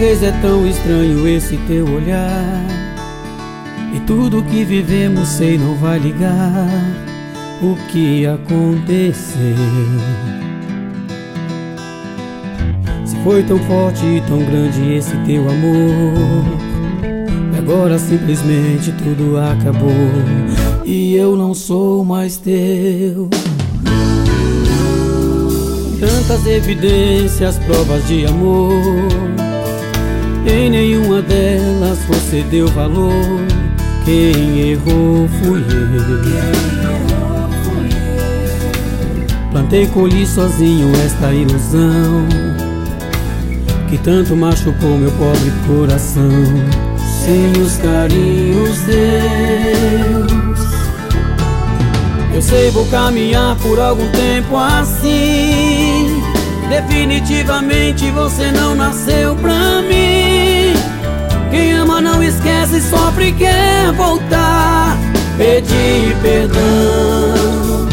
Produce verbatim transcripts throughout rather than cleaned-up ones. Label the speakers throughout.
Speaker 1: vez é tão estranho esse teu olhar, e tudo que vivemos sei não vai ligar o que aconteceu. Se foi tão forte e tão grande esse teu amor, e agora simplesmente tudo acabou e eu não sou mais teu. Tantas evidências, provas de amor, em nenhuma delas você deu valor. Quem errou fui eu. Plantei, colhi sozinho esta ilusão que tanto machucou meu pobre coração. Sem os carinhos teus, eu sei, vou caminhar por algum tempo assim. Definitivamente você não nasceu pra mim. Quem ama não esquece, sofre e quer voltar, pedir perdão.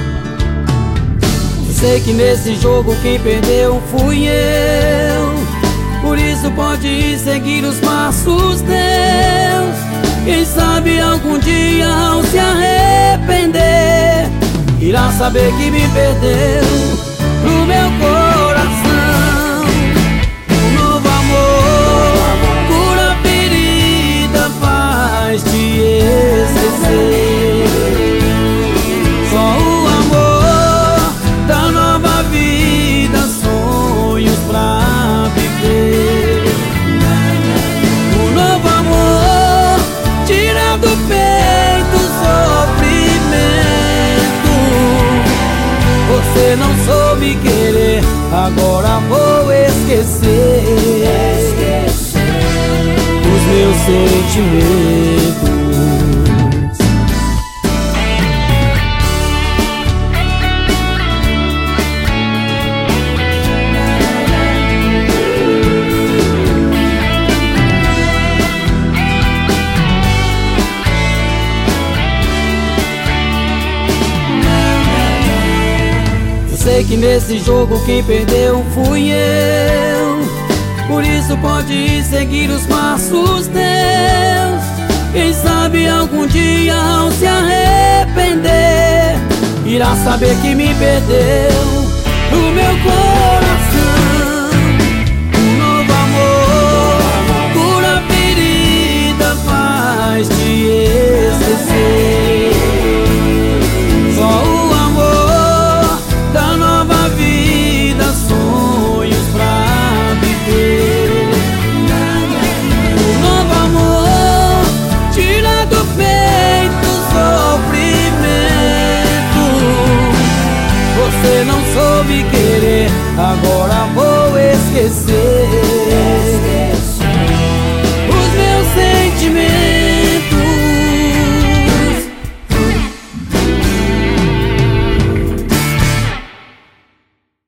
Speaker 1: Eu sei que nesse jogo quem perdeu fui eu, por isso pode ir seguir os passos teus. Quem sabe algum dia ao se arrepender, irá saber que me perdeu no meu coração. Um novo amor cura a ferida, faz te esquecer. Só o amor da nova vida, sonhos pra viver. Um novo amor tira do peito o sofrimento. Você não soube querer, agora vou esquecer, esquecer os meus sentimentos. Sei que nesse jogo quem perdeu fui eu, por isso pode ir seguir os passos teus. Quem sabe algum dia ao se arrepender, irá saber que me perdeu no meu coração. Um novo amor cura a ferida, faz te esquecer. Só o você não soube querer, agora vou esquecer.